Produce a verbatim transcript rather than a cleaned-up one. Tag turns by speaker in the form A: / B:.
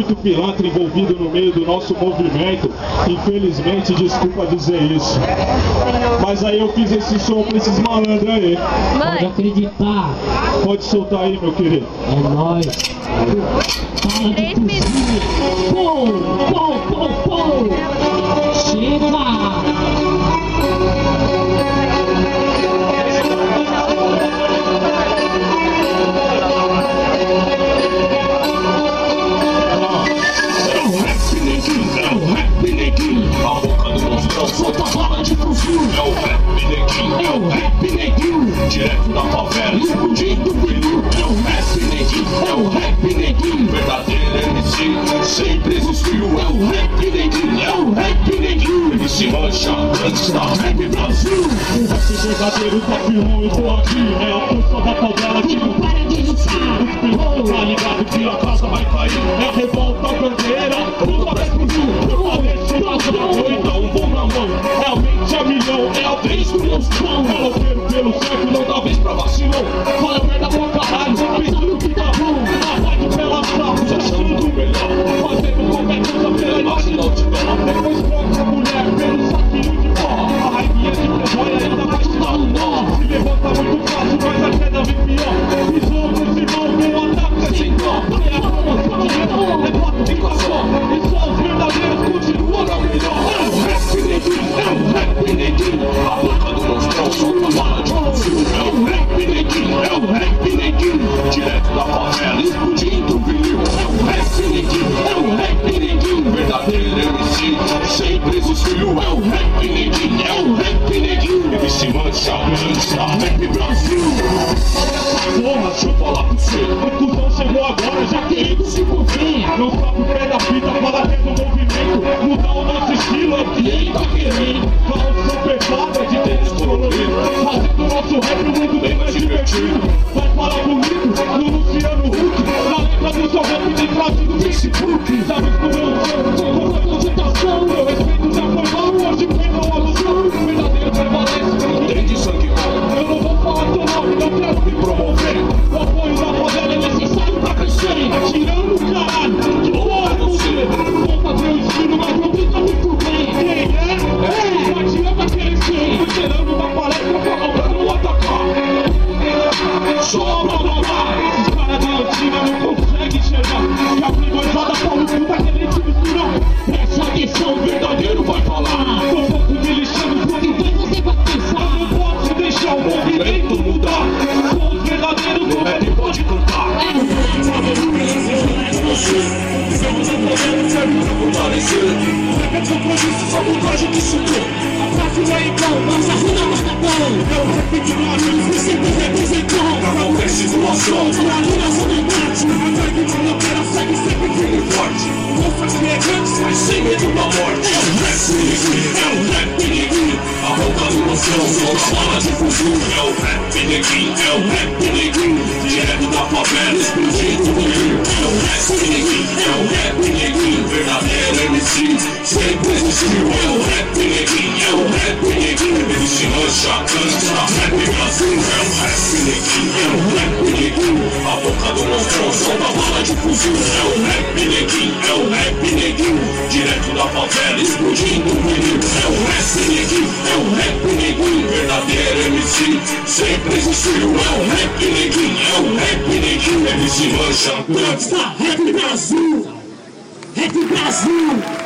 A: muito pilantra envolvido no meio do nosso movimento. Infelizmente, desculpa dizer isso. Mas aí eu fiz esse show pra esses malandros aí.
B: Pode acreditar.
A: Pode soltar aí, meu querido.
B: É nóis. Fala de cozinha. Pô, pô, pô, pô. Chega.
C: Solta a bala de fuzil. É o rap neguinho, é o rap neguinho, direto da favela, explodindo brilho. É o rap neguinho, é o rap neguinho, verdadeiro M C, sempre existiu. É o rap neguinho, é o rap neguinho, ele se mancha, gangsta, rap Brasil.
A: O rap verdadeiro tá firmão, eu tô aqui. É a força da favela que não para de lutar. Os pilotos tá ligado que a casa vai cair. É a revolta bandeira, tudo vai explodir. Pro avesso, pra então vamos na mão. Realmente é milhão, é a vez do meus cão. Maloqueiro pelo certo, não dá vez pra vacilão. Fala merda pra caralho, pensando que tá bom. Na vibe pela frase, achando melhor. Fazendo qualquer coisa pela imagem não te dá. Depois troca a mulher pelo saquinho de pó. A raivinha de playboy ainda vai te dar um nó. Se levanta muito fácil, mas a queda vem pior. Pisou no cimão, meu ataque é sem dó. É a promoção de retorno, é quatro de só. E só os verdadeiros continuam na melhor. É o rap neguinho, a boca do monstrão solta bala de fuzil. É o rap neguinho, é o rap neguinho, direto da favela, explodindo vinil. É o rap neguinho, é o rap neguinho, verdadeiro M C, sempre existiu. É o rap neguinho, é o rap neguinho, ele se mancha, gangsta, rap Brasil. Porra, deixa eu falar pra você, o cuzão chegou agora já querendo se envolver. Não sabe o pé da fita, fala que é do movimento. Mudar o nosso estilo é o que ele tá querendo. Calça pesada de tênis colorido, fazendo o nosso rap um mundo bem mais divertido. Vai falar bonito no Luciano Huck, na letra do seu rap tem frase do Facebook. Sabe como eu sou, com a concentração. Meu respeito já foi mal, hoje pegou a alusão. Verdadeiro prevalece, não tem de sangue bom. Eu não vou falar teu nome, não quero me promover. O apoio da favela é necessário pra crescer. Atirando o caralho, que porra é você? Conta teu estilo, mas não brinca muito bem. Quem é? É, não adianta querer ser. Veterano da palestra pra não atacar. Só pra provar, esses caras da antiga não conseguem enxergar que a playboyzada paulista tá querendo se misturar. Presta atenção, o verdadeiro vai falar. Tô um pouco me lixando, porque então você vai pensar. Eu não posso deixar o movimento mudar. Só os verdadeiros do rap pode cantar. Estamos no poder, serve pra fortalecer. É compromisso, só montagem que chegou. A frase é igual, mas a runa mata bom. É o rap de nós, você sempre representou. Não tem situação, a linha só não bate. A vibe de louqueira segue sempre firme e forte. Força elegante, mas sem medo da morte. É o rap neguinho, é o rap neguinho. A boca do noção, solta bala de fuzil. É o rap neguinho, é o rap neguinho, direto da favela, explodindo o rio. É o rap neguinho, é o rap neguinho, verdadeiro M C, sempre existiu. É o rap neguinho, é o rap neguinho, ele se mancha, canta, rap Brasil. É o rap neguinho, é o rap neguinho, a boca do monstrão solta bala de fuzil. É o rap neguinho, é o rap neguinho, direto da favela, explodindo o rio. É o rap neguinho, é o rap neguinho, verdadeiro M C, sempre existiu. É o rap neguinho, é o rap neguinho, ele se mancha, canta, rap Brasil, rap Brasil.